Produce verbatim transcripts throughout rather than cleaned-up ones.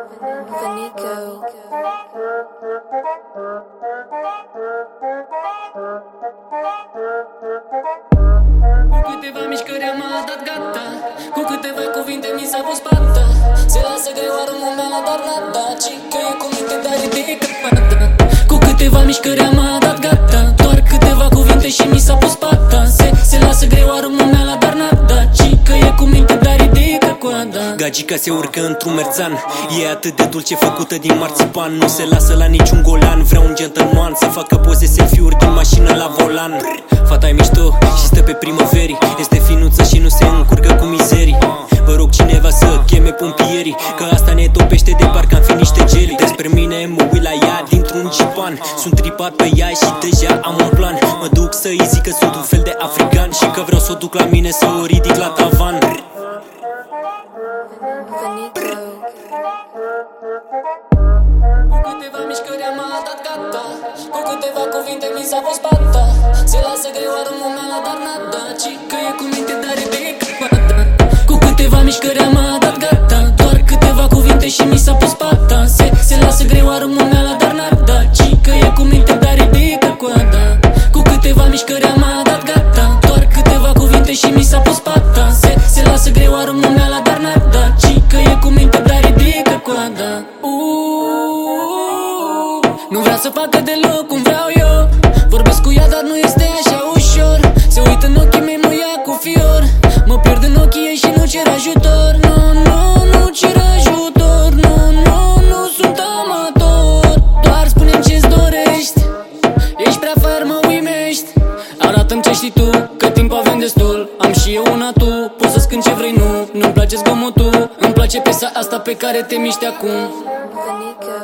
Venico. Cu câteva mișcări am dat gata, cu câteva cuvinte mi s-a pus pata. Se lasă greu armul mea la dar nada, ci că e cu minte dar ridică pata. Cu câteva mișcări am dat gata, doar câteva cuvinte și mi s-a pus pata. Se, se lasă greu armul mea la dar nada, ci că e cu minte dar ridică coada. Gagica se urcă într-un merțan, e atât de dulce făcută din marțipan. Nu se lasă la niciun golan, vrea un gentleman să facă poze selfie-uri din mașină la volan. Fata e mișto și stă pe primăverii, este finuță și nu se încurcă cu mizerii. Vă rog cineva să cheme pompierii, că asta ne topește de parcă am fi niște gelii. Despre mine mă uit la ea dintr-un jipan, sunt tripat pe ea și deja am un plan. Mă duc să-i zic că sunt un fel de african și că vreau să o duc la mine să o ridic la tavan. Venico. Cu câteva mișcări am dat gata, cu câteva cuvinte mi s-a pus pata. Se lasă greu armul mea la dar nada, ci că e cu minte dar ridică pata. Cu câteva mișcări am dat gata, doar câteva cuvinte și mi s-a pus pata. Se, se lasă greu armul mea la dar nada, ci că e cu minte dar ridică coada. Cu câteva mișcări am dat gata, doar câteva cuvinte și mi s-a pus pata. Se, se lasă greu armul mea la dar nada, ci că e cu minte dar ridică coada. Uuuu, nu vrea să facă deloc cum vreau eu, vorbesc cu ea dar nu este așa ușor. Se uită în ochii mei, mă ia cu fior, mă pierd în ochii ei și nu cer ajutor. Nu, nu, nu cer ajutor, nu, nu, nu sunt amator. Doar spune-mi ce-ți dorești, ești prea fair, mă uimești. Arată-mi ce știi tu, că timp avem destul. Am și eu una, tu poți să-ți cânt ce vrei, nu. Nu-mi place zgomotul, îmi place piesa asta pe care te miști acum. Venico.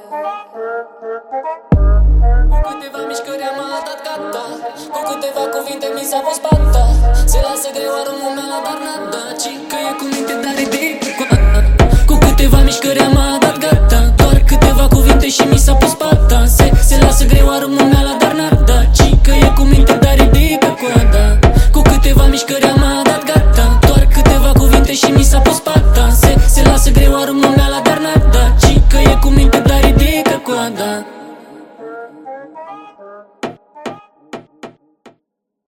Cu câteva mișcări am dat gata, cu câteva cuvinte mi s-a pus pata. Se lasă greu armul mea la dar nada, ci că e cu minte dar ridică coada. Cu câteva mișcări am dat gata, doar câteva cuvinte și mi s-a pus pata. Se, se lasă greu armul mea la